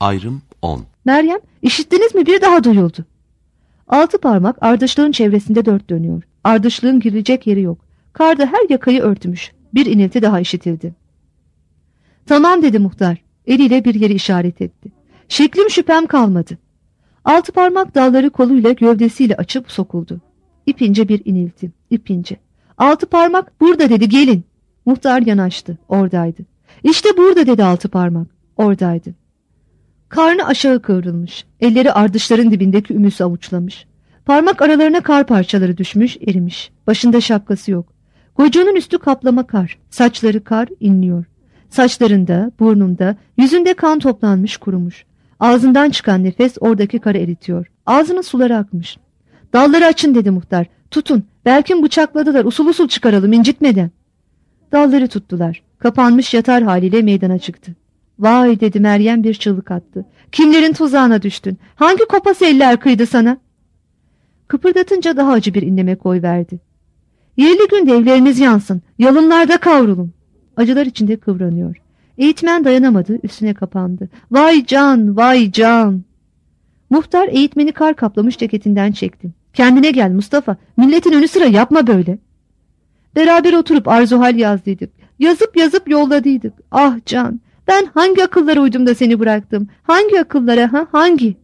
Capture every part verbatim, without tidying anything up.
Ayrım on. Meryem, işittiniz mi? Bir daha duyuldu. Altı parmak ardışlığın çevresinde dört dönüyor. Ardışlığın girilecek yeri yok. Kar da her yakayı örtmüş. Bir inilti daha işitildi. Tamam dedi muhtar. Eliyle bir yeri işaret etti. Şeklim şüphem kalmadı. Altı parmak dalları koluyla gövdesiyle açıp sokuldu. İpince bir inilti. İpince. Altı parmak burada dedi, gelin. Muhtar yanaştı. Oradaydı. İşte burada dedi altı parmak. Oradaydı. Karnı aşağı kıvrılmış. Elleri ardışların dibindeki ümüsü avuçlamış. Parmak aralarına kar parçaları düşmüş, erimiş. Başında şapkası yok. Gocuğunun üstü kaplama kar. Saçları kar, inliyor. Saçlarında, burnunda, yüzünde kan toplanmış, kurumuş. Ağzından çıkan nefes oradaki karı eritiyor. Ağzının suları akmış. Dalları açın dedi muhtar. Tutun. Belki bıçakladılar. Usul usul çıkaralım incitmeden. Dalları tuttular. Kapanmış yatar haliyle meydana çıktı. Vay dedi Meryem, bir çığlık attı. Kimlerin tuzağına düştün? Hangi kopası eller kıydı sana? Kıpırdatınca daha acı bir inleme koyverdi. Yerli günde evleriniz yansın. Yalınlarda kavrulun. Acılar içinde kıvranıyor. Eğitmen dayanamadı, üstüne kapandı. Vay can, vay can. Muhtar eğitmeni kar kaplamış ceketinden çekti. Kendine gel Mustafa, milletin önü sıra yapma böyle. Beraber oturup arzuhal yazdıydık. Yazıp yazıp yolladıydık. Ah can, ben hangi akıllara uydum da seni bıraktım? Hangi akıllara ha, hangi?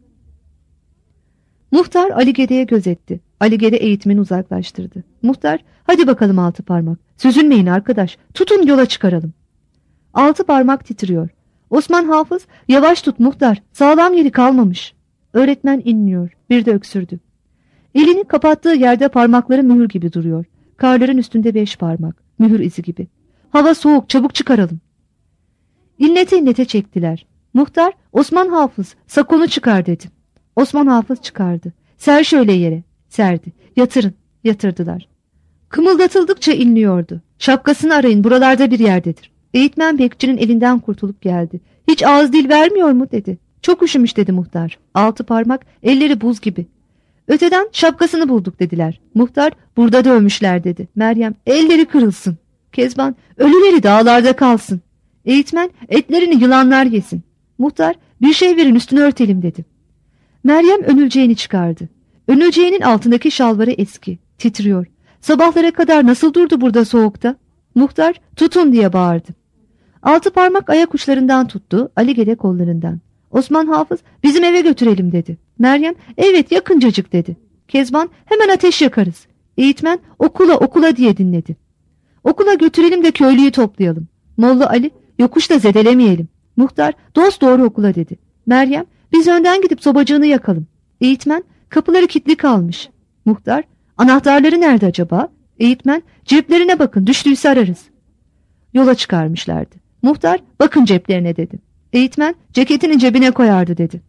Muhtar Ali Gede'ye göz etti. Ali Gede eğitmeni uzaklaştırdı. Muhtar, hadi bakalım altı parmak. Süzülmeyin arkadaş, tutun yola çıkaralım. Altı parmak titriyor. Osman Hafız, yavaş tut muhtar, sağlam yeri kalmamış. Öğretmen inliyor, bir de öksürdü. Elini kapattığı yerde parmakları mühür gibi duruyor. Karların üstünde beş parmak, mühür izi gibi. Hava soğuk, çabuk çıkaralım. İnlete inlete çektiler. Muhtar, Osman Hafız, sakonu çıkar dedi. Osman Hafız çıkardı. Ser şöyle yere. Serdi. Yatırın. Yatırdılar. Kımıldatıldıkça inliyordu. Şapkasını arayın, buralarda bir yerdedir. Eğitmen bekçinin elinden kurtulup geldi. Hiç ağız dil vermiyor mu dedi. Çok üşümüş dedi muhtar. Altı parmak, elleri buz gibi. Öteden şapkasını bulduk dediler. Muhtar, burada dövmüşler dedi. Meryem, elleri kırılsın. Kezban, ölüleri dağlarda kalsın. Eğitmen, etlerini yılanlar yesin. Muhtar, bir şey verin üstünü örtelim dedi. Meryem önülceğini çıkardı. Önülceğinin altındaki şalvarı eski, titriyor. Sabahlara kadar nasıl durdu burada soğukta? Muhtar, tutun diye bağırdı. Altı parmak ayak uçlarından tuttu, Ali Gede kollarından. Osman Hafız, bizim eve götürelim dedi. Meryem, evet yakıncacık dedi. Kezban, hemen ateş yakarız. Eğitmen, okula okula diye dinledi. Okula götürelim de köylüyü toplayalım. Molla Ali, yokuşta zedelemeyelim. Muhtar, dost doğru okula dedi. Meryem, biz önden gidip sobacığını yakalım. Eğitmen, kapıları kilitli kalmış. Muhtar, anahtarları nerede acaba? Eğitmen, ceplerine bakın, düştüyse ararız. Yola çıkarmışlardı. Muhtar, bakın ceplerine dedi. Eğitmen, ceketinin cebine koyardı dedi.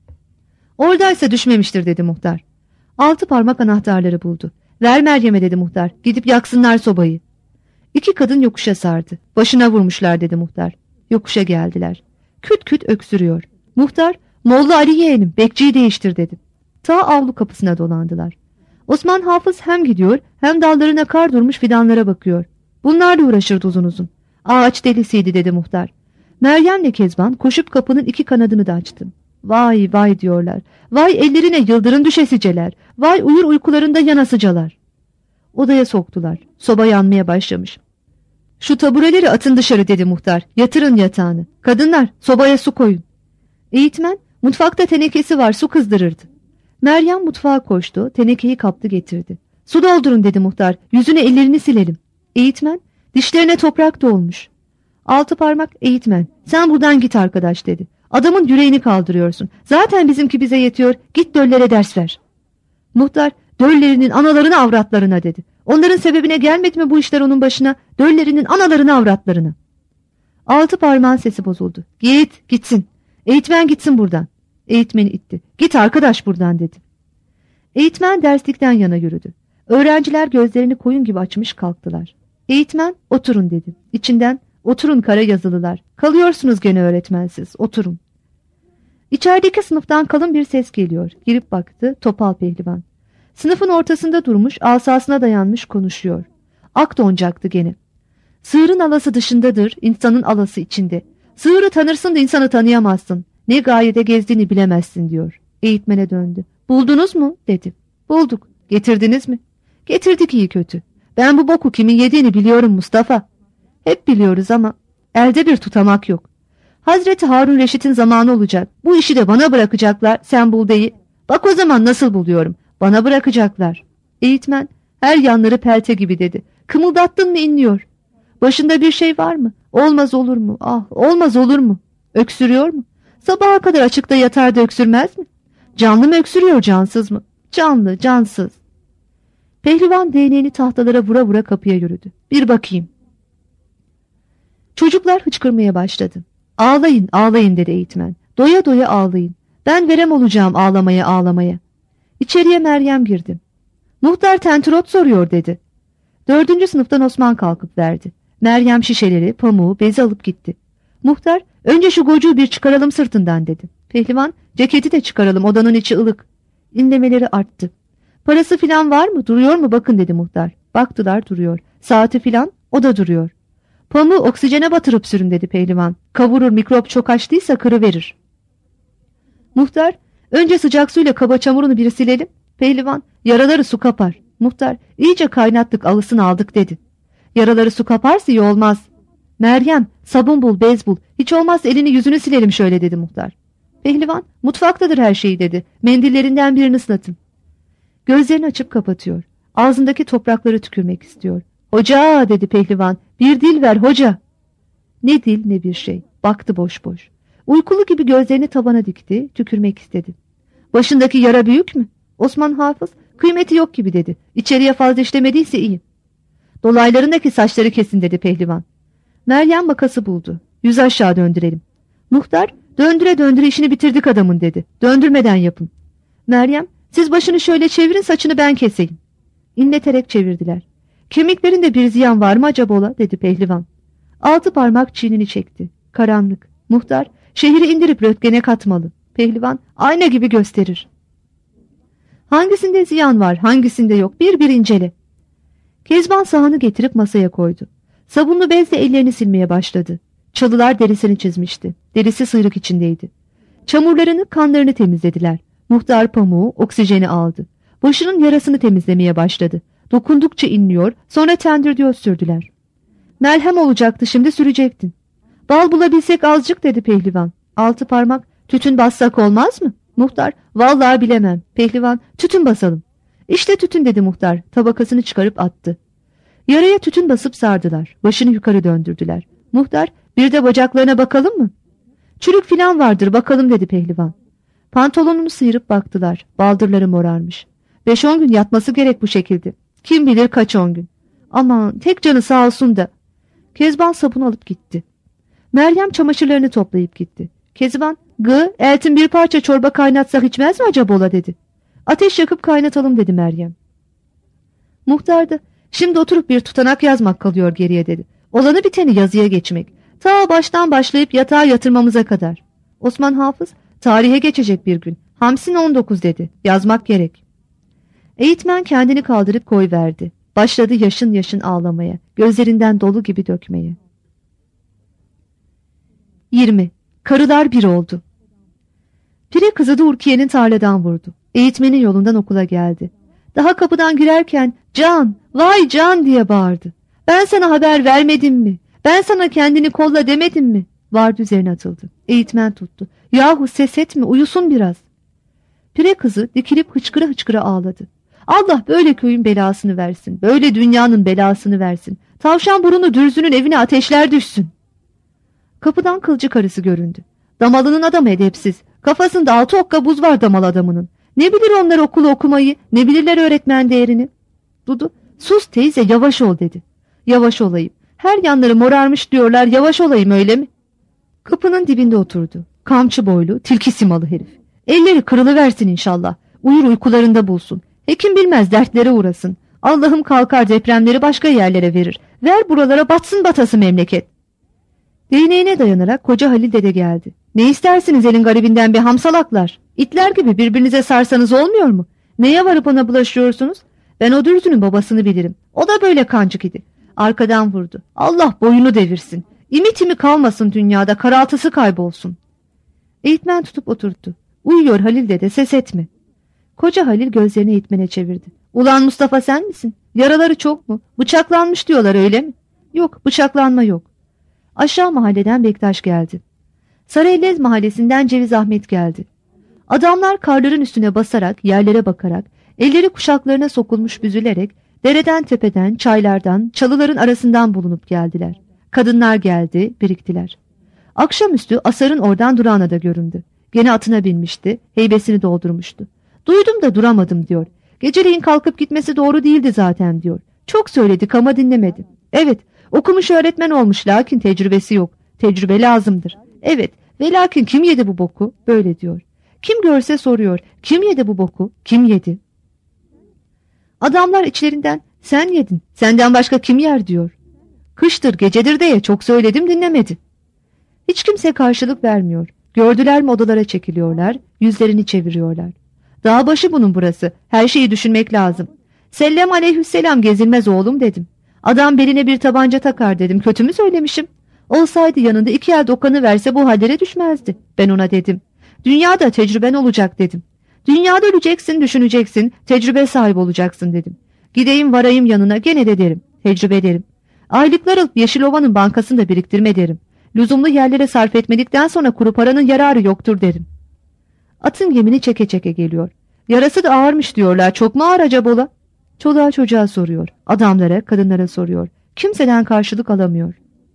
Oradaysa düşmemiştir dedi muhtar. Altı parmak anahtarları buldu. Ver Meryem'e dedi muhtar, gidip yaksınlar sobayı. İki kadın yokuşa sardı. Başına vurmuşlar dedi muhtar. Yokuşa geldiler. Küt küt öksürüyor. Muhtar, Molla Ali yeğenim, bekçiyi değiştir dedi. Ta avlu kapısına dolandılar. Osman Hafız hem gidiyor hem dallarına kar durmuş fidanlara bakıyor. Bunlarla uğraşırdı uzun uzun. Ağaç delisiydi dedi muhtar. Meryem'le Kezban koşup kapının iki kanadını da açtı. Vay vay diyorlar. Vay ellerine yıldırım düşesiceler. Vay uyur uykularında yanasıcalar. Odaya soktular. Soba yanmaya başlamış. Şu tabureleri atın dışarı dedi muhtar. Yatırın yatağını. Kadınlar sobaya su koyun. Eğitmen, mutfakta tenekesi var, su kızdırırdı. Meryem mutfağa koştu, tenekeyi kaptı getirdi. Su doldurun dedi muhtar, yüzüne ellerini silelim. Eğitmen, dişlerine toprak dolmuş. Altı parmak, eğitmen, sen buradan git arkadaş dedi. Adamın yüreğini kaldırıyorsun. Zaten bizimki bize yetiyor, git döllere ders ver. Muhtar, döllerinin analarına avratlarına dedi. Onların sebebine gelmedi mi bu işler onun başına? Döllerinin analarına avratlarına. Altı parmağın sesi bozuldu. Git, gitsin. Eğitmen gitsin buradan. Eğitmeni itti. Git arkadaş buradan dedi. Eğitmen derslikten yana yürüdü. Öğrenciler gözlerini koyun gibi açmış kalktılar. Eğitmen oturun dedi. İçinden oturun kara yazılılar. Kalıyorsunuz gene öğretmensiz, oturun. İçerideki sınıftan kalın bir ses geliyor. Girip baktı, Topal Pehlivan. Sınıfın ortasında durmuş, asasına dayanmış konuşuyor. Ak donacaktı gene. Sığırın alası dışındadır, insanın alası içinde. Sığırı tanırsın da insanı tanıyamazsın. Ne gayede gezdiğini bilemezsin diyor. Eğitmene döndü. Buldunuz mu dedi. Bulduk. Getirdiniz mi? Getirdik iyi kötü. Ben bu boku kimin yediğini biliyorum Mustafa. Hep biliyoruz ama elde bir tutamak yok. Hazreti Harun Reşit'in zamanı olacak. Bu işi de bana bırakacaklar. Sen bul deyi. Bak o zaman nasıl buluyorum. Bana bırakacaklar. Eğitmen her yanları pelte gibi dedi. Kımıldattın mı inliyor. Başında bir şey var mı? Olmaz olur mu? Ah olmaz olur mu? Öksürüyor mu? Sabaha kadar açıkta yatar da öksürmez mi? Canlı mı öksürüyor cansız mı? Canlı cansız. Pehlivan değneğini tahtalara vura vura kapıya yürüdü. Bir bakayım. Çocuklar hıçkırmaya başladı. Ağlayın ağlayın dedi eğitmen. Doya doya ağlayın. Ben verem olacağım ağlamaya ağlamaya. İçeriye Meryem girdi. Muhtar tentrot soruyor dedi. Dördüncü sınıftan Osman kalkıp verdi. Meryem şişeleri, pamuğu, bezi alıp gitti. Muhtar önce şu gocuğu bir çıkaralım sırtından dedi. Pehlivan ceketi de çıkaralım odanın içi ılık. İnlemeleri arttı. Parası filan var mı duruyor mu bakın dedi muhtar. Baktılar duruyor. Saati filan o da duruyor. Pamuğu oksijene batırıp sürün dedi pehlivan. Kavurur mikrop çok açtıysa kırıverir. Muhtar önce sıcak suyla kaba çamurunu bir silelim. Pehlivan yaraları su kapar. Muhtar iyice kaynattık alısını aldık dedi. Yaraları su kaparsa iyi olmaz. Meryem sabun bul bez bul. Hiç olmazsa elini yüzünü silelim şöyle dedi muhtar. Pehlivan mutfaktadır her şey dedi. Mendillerinden birini ıslatın. Gözlerini açıp kapatıyor. Ağzındaki toprakları tükürmek istiyor. Hoca dedi pehlivan. Bir dil ver hoca. Ne dil ne bir şey. Baktı boş boş. Uykulu gibi gözlerini tavana dikti. Tükürmek istedi. Başındaki yara büyük mü? Osman Hafız kıymeti yok gibi dedi. İçeriye fazla işlemediyse iyi. Dolaylarındaki saçları kesin dedi pehlivan. Meryem makası buldu. Yüz aşağı döndürelim. Muhtar döndüre döndüre işini bitirdik adamın dedi. Döndürmeden yapın. Meryem siz başını şöyle çevirin saçını ben keseyim. İnleterek çevirdiler. Kemiklerinde bir ziyan var mı acaba ola dedi pehlivan. Altı parmak çiğnini çekti. Karanlık. Muhtar şehri indirip röntgene katmalı. Pehlivan ayna gibi gösterir. Hangisinde ziyan var hangisinde yok bir bir incele. Kezban sahanı getirip masaya koydu. Sabunlu bezle ellerini silmeye başladı. Çalılar derisini çizmişti. Derisi sıyrık içindeydi. Çamurlarını kanlarını temizlediler. Muhtar pamuğu oksijeni aldı. Başının yarasını temizlemeye başladı. Dokundukça inliyor sonra tendirdiyor sürdüler. Melhem olacaktı şimdi sürecektin. Bal bulabilsek azıcık dedi pehlivan. Altı parmak tütün bassak olmaz mı? Muhtar vallahi bilemem. Pehlivan tütün basalım. İşte tütün dedi muhtar tabakasını çıkarıp attı. Yaraya tütün basıp sardılar. Başını yukarı döndürdüler. Muhtar bir de bacaklarına bakalım mı? Çürük filan vardır bakalım dedi pehlivan. Pantolonunu sıyırıp baktılar. Baldırları morarmış. Beş on gün yatması gerek bu şekilde. Kim bilir kaç on gün. Aman tek canı sağ olsun da. Kezban sabun alıp gitti. Meryem çamaşırlarını toplayıp gitti. Kezban gı eltin bir parça çorba kaynatsak içmez mi acaba ola dedi. Ateş yakıp kaynatalım dedi Meryem. Muhtar da şimdi oturup bir tutanak yazmak kalıyor geriye dedi. Olanı biteni yazıya geçmek. Ta baştan başlayıp yatağa yatırmamıza kadar. Osman Hafız tarihe geçecek bir gün. Hamsin on dokuz dedi. Yazmak gerek. Eğitmen kendini kaldırıp koyverdi. Başladı yaşın yaşın ağlamaya. Gözlerinden dolu gibi dökmeye. yirmi. Karılar bir oldu. Pire kızı da Urkiye'nin tarladan vurdu. Eğitmenin yolundan okula geldi. Daha kapıdan girerken Can, vay Can diye bağırdı. Ben sana haber vermedim mi? Ben sana kendini kolla demedim mi? Vardı üzerine atıldı. Eğitmen tuttu. Yahu ses etme uyusun biraz. Pire kızı dikilip hıçkıra hıçkıra ağladı. Allah böyle köyün belasını versin. Böyle dünyanın belasını versin. Tavşan burunu dürzünün evine ateşler düşsün. Kapıdan kılcı karısı göründü. Damalının adamı edepsiz. Kafasında altı okka buz var damal adamının. Ne bilir onlar okulu okumayı, ne bilirler öğretmen değerini. Dudu, sus teyze yavaş ol dedi. Yavaş olayım. Her yanları morarmış diyorlar yavaş olayım öyle mi? Kapının dibinde oturdu. Kamçı boylu, tilki simalı herif. Elleri kırılıversin inşallah. Uyur uykularında bulsun. Hekim bilmez dertlere uğrasın. Allah'ım kalkar depremleri başka yerlere verir. Ver buralara batsın batası memleket. Değneğine dayanarak koca Halil dede geldi. Ne istersiniz elin garibinden bir hamsalaklar? İtler gibi birbirinize sarsanız olmuyor mu? Neye varıp ona bulaşıyorsunuz? Ben o dürzünün babasını bilirim. O da böyle kancık idi. Arkadan vurdu. Allah boyunu devirsin. İmi timi kalmasın dünyada, karaltısı kaybolsun. Eğitmen tutup oturttu. Uyuyor Halil dede, ses etme. Koca Halil gözlerini eğitmene çevirdi. Ulan Mustafa sen misin? Yaraları çok mu? Bıçaklanmış diyorlar öyle mi? Yok, bıçaklanma yok. Aşağı mahalleden Bektaş geldi. Sarıellez mahallesinden Ceviz Ahmet geldi. Adamlar karların üstüne basarak, yerlere bakarak, elleri kuşaklarına sokulmuş büzülerek, dereden tepeden, çaylardan, çalıların arasından bulunup geldiler. Kadınlar geldi, biriktiler. Akşamüstü Asar'ın oradan durağına da göründü. Gene atına binmişti, heybesini doldurmuştu. Duydum da duramadım diyor. Geceleyin kalkıp gitmesi doğru değildi zaten diyor. Çok söyledik ama dinlemedi. Evet, okumuş öğretmen olmuş lakin tecrübesi yok. Tecrübe lazımdır. Evet, ve lakin kim yedi bu boku? Böyle diyor. Kim görse soruyor. Kim yedi bu boku? Kim yedi? Adamlar içlerinden sen yedin. Senden başka kim yer diyor. Kıştır gecedir diye çok söyledim dinlemedi. Hiç kimse karşılık vermiyor. Gördüler mi odalara çekiliyorlar. Yüzlerini çeviriyorlar. Dağ başı bunun burası. Her şeyi düşünmek lazım. Sellem aleyhisselam gezilmez oğlum dedim. Adam beline bir tabanca takar dedim. Kötü mü söylemişim? Olsaydı yanında iki el dokanı verse bu hallere düşmezdi. Ben ona dedim. Dünyada tecrüben olacak dedim. Dünyada öleceksin, düşüneceksin, tecrübe sahibi olacaksın dedim. Gideyim varayım yanına gene de derim. Tecrübe derim. Aylıklar alıp Yeşilova'nın bankasında biriktirme derim. Lüzumlu yerlere sarf etmedikten sonra kuru paranın yararı yoktur derim. Atın gemini çeke çeke geliyor. Yarası da ağırmış diyorlar. Çok mu ağır acaba? Çoluğa çocuğa soruyor. Adamlara, kadınlara soruyor. Kimseden karşılık alamıyor.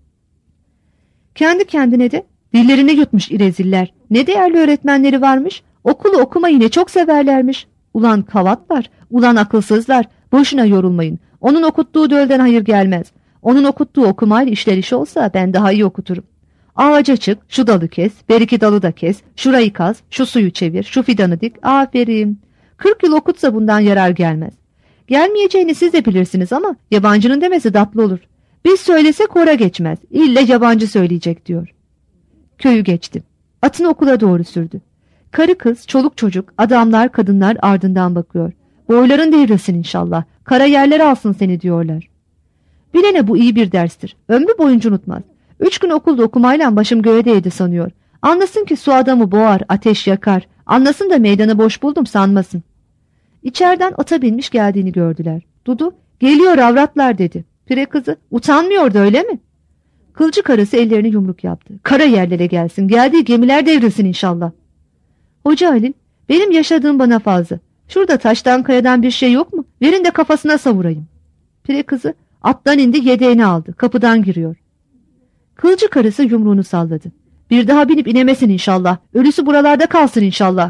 Kendi kendine de dillerini yutmuş ireziller. Ne değerli öğretmenleri varmış. Okulu okumayı ne çok severlermiş. Ulan kavatlar, ulan akılsızlar. Boşuna yorulmayın. Onun okuttuğu dölden hayır gelmez. Onun okuttuğu okumayla işler iş olsa ben daha iyi okuturum. Ağaca çık, şu dalı kes, beriki dalı da kes, şurayı kaz, şu suyu çevir, şu fidanı dik. Aferin. Kırk yıl okutsa bundan yarar gelmez. Gelmeyeceğini siz de bilirsiniz ama yabancının demesi tatlı olur. Biz söylesek hora geçmez. İlle yabancı söyleyecek diyor. Köyü geçtim. Atını okula doğru sürdü. Karı kız, çoluk çocuk, adamlar, kadınlar ardından bakıyor. Boyların devrilsin inşallah. Kara yerler alsın seni diyorlar. Bilene bu iyi bir derstir. Ömrü boyunca unutmaz. Üç gün okulda okumayla başım göğe değdi sanıyor. Anlasın ki su adamı boğar, ateş yakar. Anlasın da meydanı boş buldum sanmasın. İçeriden ata binmiş geldiğini gördüler. Dudu, geliyor avratlar dedi. Pire kızı, utanmıyordu öyle mi? Kılcı karısı ellerini yumruk yaptı. Kara yerlere gelsin, geldiği gemiler devrilsin inşallah. Hoca Halil, benim yaşadığım bana fazla. Şurada taştan kayadan bir şey yok mu? Verin de kafasına savurayım. Pire kızı, attan indi yedeğini aldı. Kapıdan giriyor. Kılcı karısı yumruğunu salladı. Bir daha binip inemesin inşallah. Ölüsü buralarda kalsın inşallah.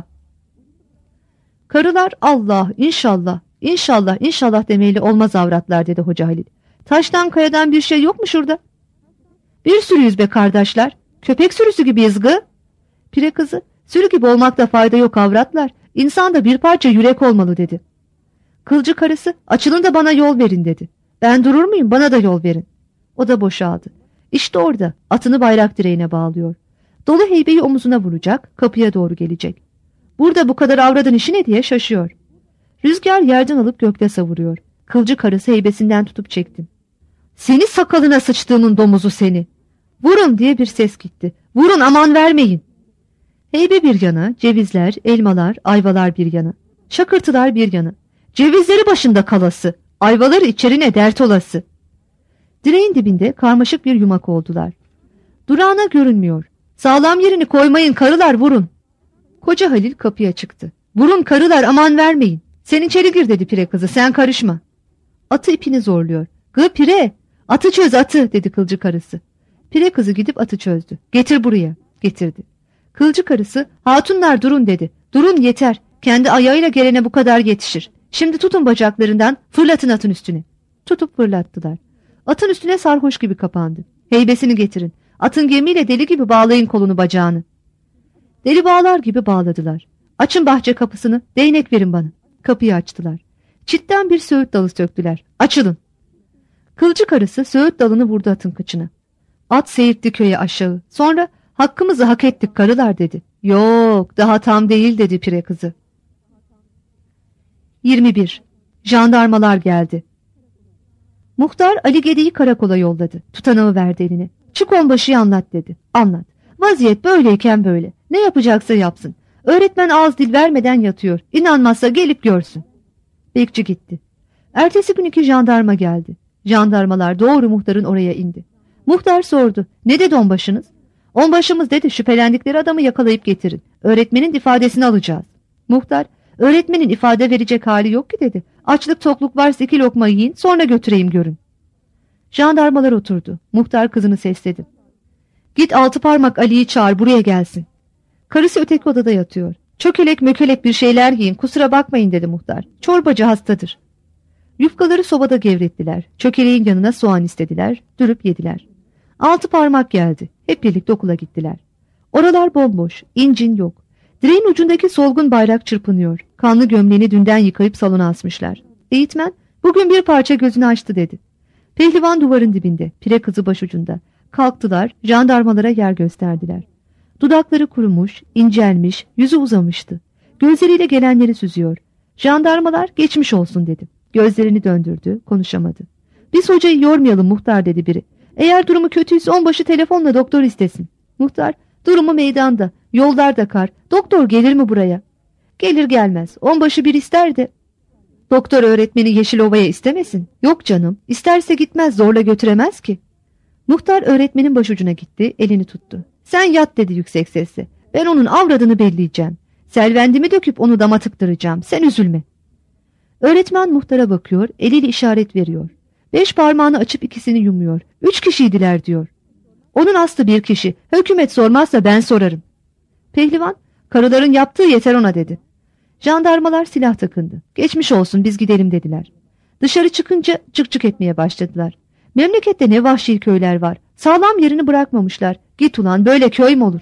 Karılar Allah, inşallah, inşallah, inşallah demeyle olmaz avratlar dedi Hoca Halil. Taştan kayadan bir şey yok mu şurada? Bir sürüyüz be kardeşler. Köpek sürüsü gibiyiz gı. Pire kızı, sürü gibi olmakta fayda yok avratlar. İnsanda bir parça yürek olmalı dedi. Kılcı karısı, açılın da bana yol verin dedi. Ben durur muyum, bana da yol verin. O da boşaldı. İşte orada atını bayrak direğine bağlıyor. Dolu heybeyi omuzuna vuracak, kapıya doğru gelecek. Burada bu kadar avradın işi ne diye şaşıyor. Rüzgar yerden alıp gökte savuruyor. Kılcı karısı heybesinden tutup çektim. Seni sakalına sıçtığımın domuzu seni. Vurun diye bir ses gitti. Vurun aman vermeyin. Heybe bir yana, cevizler, elmalar, ayvalar bir yana. Şakırtılar bir yana. Cevizleri başında kalası, ayvaları içerine dert olası. Direğin dibinde karmaşık bir yumak oldular. Durağına görünmüyor. Sağlam yerini koymayın karılar vurun. Koca Halil kapıya çıktı. Vurun karılar aman vermeyin. Sen içeri gir dedi pire kızı sen karışma. Atı ipini zorluyor. Gı pire atı çöz atı dedi kılcı karısı. Pire kızı gidip atı çözdü. Getir buraya getirdi. Kılcı karısı hatunlar durun dedi. Durun yeter kendi ayağıyla gelene bu kadar yetişir. Şimdi tutun bacaklarından fırlatın atın üstüne. Tutup fırlattılar. Atın üstüne sarhoş gibi kapandı. Heybesini getirin. Atın gemiyle deli gibi bağlayın kolunu bacağını. Deli bağlar gibi bağladılar. Açın bahçe kapısını, değnek verin bana. Kapıyı açtılar. Çitten bir söğüt dalı söktüler. Açılın. Kılcı karısı söğüt dalını vurdu atın kıçına. At seyirtti köye aşağı. Sonra hakkımızı hak ettik karılar dedi. Yok daha tam değil dedi pire kızı. yirmi bir. Jandarmalar geldi. Muhtar Ali Gede'yi karakola yolladı. Tutanağı verdi eline. Çık onbaşıyı anlat dedi. Anlat. Vaziyet böyleyken böyle. Ne yapacaksa yapsın. Öğretmen ağız dil vermeden yatıyor. İnanmazsa gelip görsün. Bekçi gitti. Ertesi gün iki jandarma geldi. Jandarmalar doğru muhtarın oraya indi. Muhtar sordu. Ne dedi onbaşınız? Onbaşımız dedi şüphelendikleri adamı yakalayıp getirin. Öğretmenin ifadesini alacağız. Muhtar, öğretmenin ifade verecek hali yok ki dedi. Açlık tokluk varsa iki lokma yiyin, sonra götüreyim görün. Jandarmalar oturdu. Muhtar kızını sesledi. Git altı parmak Ali'yi çağır, buraya gelsin. Karısı öteki odada yatıyor. Çökelek mökelek bir şeyler yiyin, kusura bakmayın dedi muhtar. Çorbacı hastadır. Yufkaları sobada gevrettiler. Çökeleğin yanına soğan istediler. Dürüp yediler. Altı parmak geldi. Hep birlikte okula gittiler. Oralar bomboş. İncin yok. Direğin ucundaki solgun bayrak çırpınıyor. Kanlı gömleğini dünden yıkayıp salona asmışlar. Eğitmen bugün bir parça gözünü açtı dedi. Pehlivan duvarın dibinde. Pire kızı başucunda. Kalktılar. Jandarmalara yer gösterdiler. Dudakları kurumuş, incelmiş, yüzü uzamıştı. Gözleriyle gelenleri süzüyor. Jandarmalar geçmiş olsun dedi. Gözlerini döndürdü, konuşamadı. Biz hocayı yormayalım muhtar dedi biri. Eğer durumu kötüyse onbaşı telefonla doktor istesin. Muhtar, durumu meydanda, yollarda kar, doktor gelir mi buraya? Gelir gelmez, onbaşı bir ister de. Doktor öğretmeni Yeşilova'ya istemesin. Yok canım, isterse gitmez, zorla götüremez ki. Muhtar öğretmenin başucuna gitti, elini tuttu. Sen yat dedi yüksek sesle. Ben onun avradını belleyeceğim. Selvendimi döküp onu dama tıktıracağım, sen üzülme. Öğretmen muhtara bakıyor, eliyle işaret veriyor. Beş parmağını açıp ikisini yumuyor. Üç kişiydiler diyor. Onun aslı bir kişi. Hükümet sormazsa ben sorarım. Pehlivan, karıların yaptığı yeter ona dedi. Jandarmalar silah takındı. Geçmiş olsun biz gidelim dediler. Dışarı çıkınca cık cık etmeye başladılar. Memlekette ne vahşi köyler var. Sağlam yerini bırakmamışlar. Git ulan böyle köy mü olur?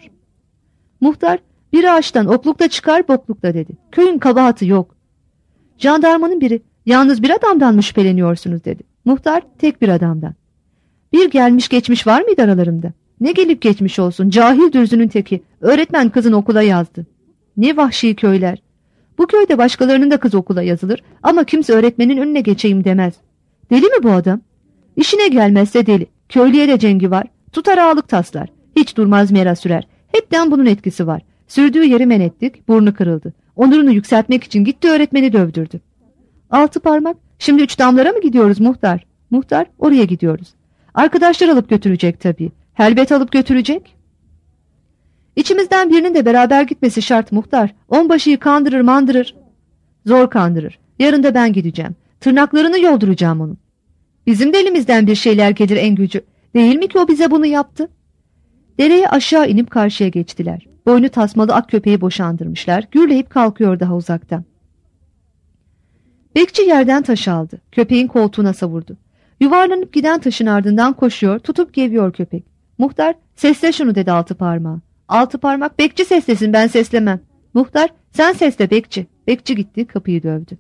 Muhtar, bir ağaçtan oklukta çıkar boklukta dedi. Köyün kabahati yok. Jandarmanın biri, yalnız bir adamdan mı şüpheleniyorsunuz dedi. Muhtar, tek bir adamdan. Bir gelmiş geçmiş var mıydı aralarında? Ne gelip geçmiş olsun, cahil dürzünün teki. Öğretmen kızın okula yazdı. Ne vahşi köyler. Bu köyde başkalarının da kız okula yazılır ama kimse öğretmenin önüne geçeyim demez. Deli mi bu adam? İşine gelmezse deli. Köylüye de cengi var. Tutar ağalık taslar. Hiç durmaz mera sürer. Hepten bunun etkisi var. Sürdüğü yeri men ettik, burnu kırıldı. Onurunu yükseltmek için gitti öğretmeni dövdürdü. Altı parmak, şimdi üç damlara mı gidiyoruz muhtar? Muhtar, oraya gidiyoruz. Arkadaşlar alıp götürecek tabii. Helbet alıp götürecek. İçimizden birinin de beraber gitmesi şart muhtar. Onbaşıyı kandırır mandırır. Zor kandırır. Yarın da ben gideceğim. Tırnaklarını yolduracağım onun. Bizim de elimizden bir şeyler gelir en gücü. Değil mi ki o bize bunu yaptı? Dereye aşağı inip karşıya geçtiler. Boynu tasmalı ak köpeği boşandırmışlar. Gürleyip kalkıyor daha uzaktan. Bekçi yerden taş aldı. Köpeğin koltuğuna savurdu. Yuvarlanıp giden taşın ardından koşuyor, tutup geviyor köpek. Muhtar, sesle şunu dedi altı parmağa. Altı parmak, bekçi seslesin, ben seslemem. Muhtar, sen sesle bekçi. Bekçi gitti, kapıyı dövdü.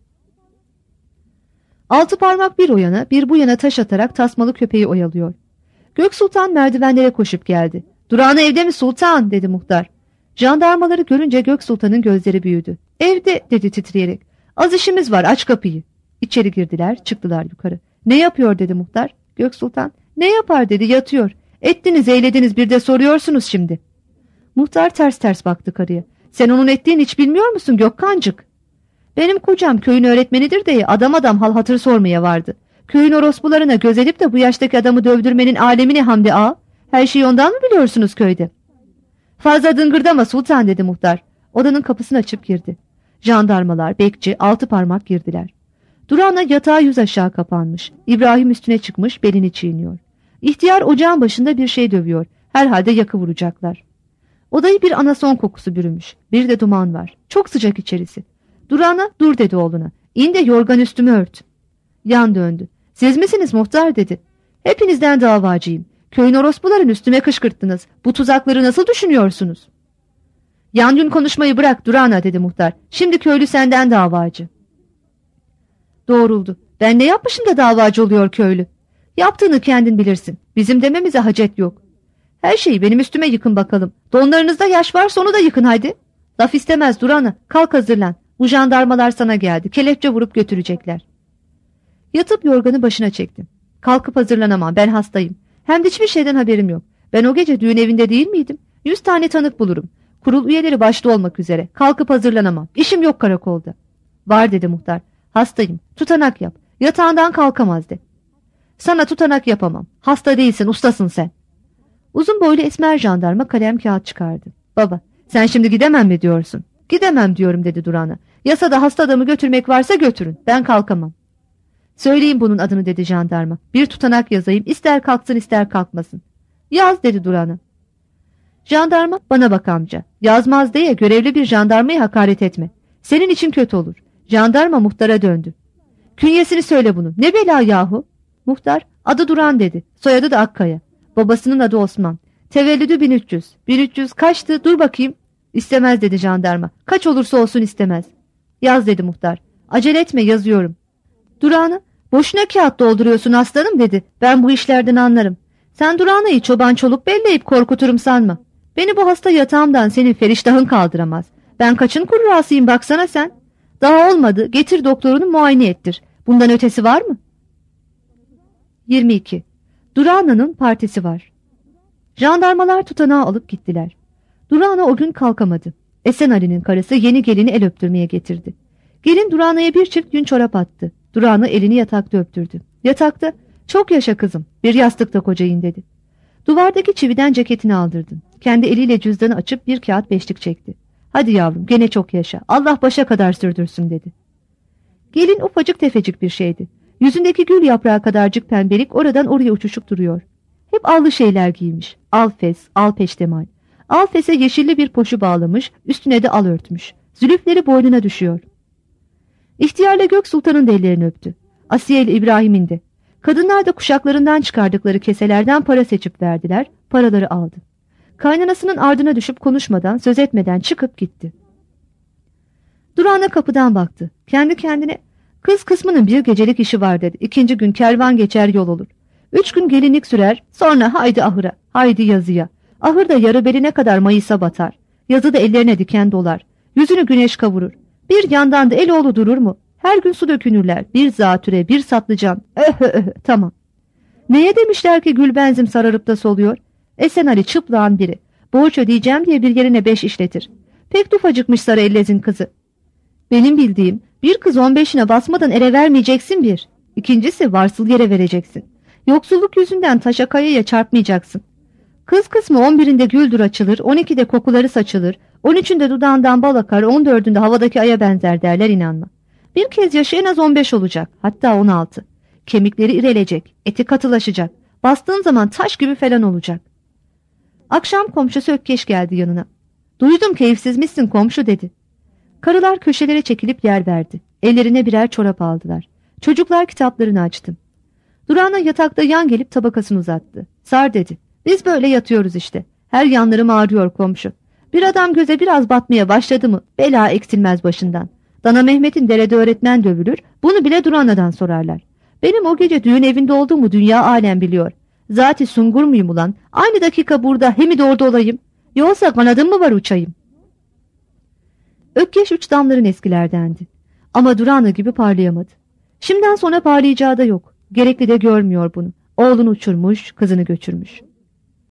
Altı parmak bir o yana, bir bu yana taş atarak tasmalı köpeği oyalıyor. Gök Sultan merdivenlere koşup geldi. Durağına evde mi sultan dedi muhtar. Jandarmaları görünce Gök Sultan'ın gözleri büyüdü. Evde dedi titreyerek. Az işimiz var, aç kapıyı. İçeri girdiler, çıktılar yukarı. Ne yapıyor dedi muhtar. Gök Sultan, ne yapar dedi, yatıyor. Ettiniz eylediniz, bir de soruyorsunuz şimdi. Muhtar ters ters baktı karıya. Sen onun ettiğini hiç bilmiyor musun Gökkancık? Benim kocam köyün öğretmenidir diye adam adam hal hatır sormaya vardı. Köyün orospularına göz edip de bu yaştaki adamı dövdürmenin alemini Hamdi ağa. Her şeyi ondan mı biliyorsunuz köyde? Fazla dıngırdama sultan dedi muhtar. Odanın kapısını açıp girdi. Jandarmalar, bekçi, altı parmak girdiler. Durağına yatağı yüz aşağı kapanmış. İbrahim üstüne çıkmış, belini çiğniyor. İhtiyar ocağın başında bir şey dövüyor. Herhalde yakı vuracaklar. Odayı bir anason kokusu bürümüş. Bir de duman var. Çok sıcak içerisi. Durağına dur dedi oğluna. İn de yorgan üstümü ört. Yan döndü. Siz misiniz muhtar dedi. Hepinizden davacıyım. Köyün orospuların üstüme kışkırttınız. Bu tuzakları nasıl düşünüyorsunuz? Yan gün konuşmayı bırak Durağına dedi muhtar. Şimdi köylü senden davacı. Doğruldu. Ben ne yapmışım da davacı oluyor köylü? Yaptığını kendin bilirsin. Bizim dememize hacet yok. Her şeyi benim üstüme yıkın bakalım. Donlarınızda yaş var, onu da yıkın hadi. Laf istemez Durağına. Kalk hazırlan. Bu jandarmalar sana geldi. Kelepçe vurup götürecekler. Yatıp yorganı başına çektim. Kalkıp hazırlanamam. Ben hastayım. Hem de hiçbir şeyden haberim yok. Ben o gece düğün evinde değil miydim? Yüz tane tanık bulurum. Kurul üyeleri başta olmak üzere. Kalkıp hazırlanamam. İşim yok karakolda. Var dedi muhtar. Hastayım. Tutanak yap. Yatağından kalkamaz de. Sana tutanak yapamam. Hasta değilsin, ustasın sen. Uzun boylu esmer jandarma kalem kağıt çıkardı. Baba, sen şimdi gidemem mi diyorsun? Gidemem diyorum dedi Duran'a. Yasada hasta adamı götürmek varsa götürün. Ben kalkamam. Söyleyin bunun adını dedi jandarma. Bir tutanak yazayım. İster kalksın ister kalkmasın. Yaz dedi Duran'a. Jandarma, bana bak amca. Yazmaz diye görevli bir jandarmayı hakaret etme. Senin için kötü olur. Jandarma muhtara döndü. Künyesini söyle bunun. Ne bela yahu? Muhtar, adı Duran dedi. Soyadı da Akkaya. Babasının adı Osman. Tevellüdü bin üç yüz. bin üç yüz kaçtı? Dur bakayım. İstemez dedi jandarma. Kaç olursa olsun istemez. Yaz dedi muhtar. Acele etme, yazıyorum. Duran'ı, boşuna kağıt dolduruyorsun aslanım dedi. Ben bu işlerden anlarım. Sen Duran'ı çoban çoluk belleyip korkuturum sanma. Beni bu hasta yatağımdan senin feriştahın kaldıramaz. Ben kaçın kurrasıyım baksana sen. Daha olmadı, getir doktorunu muayene ettir. Bundan ötesi var mı? yirmi iki. Durana'nın partisi var. Jandarmalar tutanağı alıp gittiler. Durana o gün kalkamadı. Esen Ali'nin karısı yeni gelini el öptürmeye getirdi. Gelin Durana'ya bir çift gün çorap attı. Durana elini yatakta öptürdü. Yatakta, çok yaşa kızım, bir yastıkta kocayın dedi. Duvardaki çividen ceketini aldırdın. Kendi eliyle cüzdanı açıp bir kağıt beşlik çekti. Hadi yavrum, gene çok yaşa, Allah başa kadar sürdürsün dedi. Gelin ufacık tefecik bir şeydi. Yüzündeki gül yaprağı kadarcık pembelik oradan oraya uçuşup duruyor. Hep allı şeyler giymiş. Al fes, al peştemal. Al fese yeşilli bir poşu bağlamış, üstüne de al örtmüş. Zülüfleri boynuna düşüyor. İhtiyarla Gök Sultan'ın da ellerini öptü. Asiye ile İbrahim'in de. Kadınlar da kuşaklarından çıkardıkları keselerden para seçip verdiler, paraları aldı. Kaynanasının ardına düşüp konuşmadan, söz etmeden çıkıp gitti. Durana kapıdan baktı. Kendi kendine, kız kısmının bir gecelik işi var dedi. İkinci gün kervan geçer yol olur. Üç gün gelinlik sürer, sonra haydi ahıra, haydi yazıya. Ahırda yarı beline kadar mayısa batar. Yazıda ellerine diken dolar. Yüzünü güneş kavurur. Bir yandan da Eloğlu durur mu? Her gün su dökünürler. Bir zatüre, bir satlıcan. Öh öh öh, tamam. Neye demişler ki gül benzim sararıp da soluyor? Esen Ali çıplağın biri. Borç ödeyeceğim diye bir yerine beş işletir. Pek tufacıkmış Sarı Ellez'in kızı. Benim bildiğim, bir kız on beşine basmadan ere vermeyeceksin bir. İkincisi varsıl yere vereceksin. Yoksulluk yüzünden taşa kayaya çarpmayacaksın. Kız kısmı on birinde güldür açılır, on ikide kokuları saçılır, on üçünde dudağından bal akar, on dördünde havadaki aya benzer derler, inanma. Bir kez yaşı en az on beş olacak, hatta on altı. Kemikleri irelecek, eti katılaşacak, bastığın zaman taş gibi falan olacak. Akşam komşusu Ökkeş geldi yanına. Duydum keyifsizmişsin komşu dedi. Karılar köşelere çekilip yer verdi. Ellerine birer çorap aldılar. Çocuklar kitaplarını açtı. Durana yatakta yan gelip tabakasını uzattı. Sar dedi. Biz böyle yatıyoruz işte. Her yanlarım ağrıyor komşu. Bir adam göze biraz batmaya başladı mı bela eksilmez başından. Dana Mehmet'in derede öğretmen dövülür. Bunu bile Durana'dan sorarlar. Benim o gece düğün evinde olduğumu dünya alem biliyor. Zati sungur muyum ulan? Aynı dakika burada hem de orada olayım. Yoksa kanadım mı var uçayım? Ökkeş üç damların eskilerdendi. Ama Durana gibi parlayamadı. Şimdiden sonra parlayacağı da yok. Gerekli de görmüyor bunu. Oğlunu uçurmuş, kızını göçürmüş.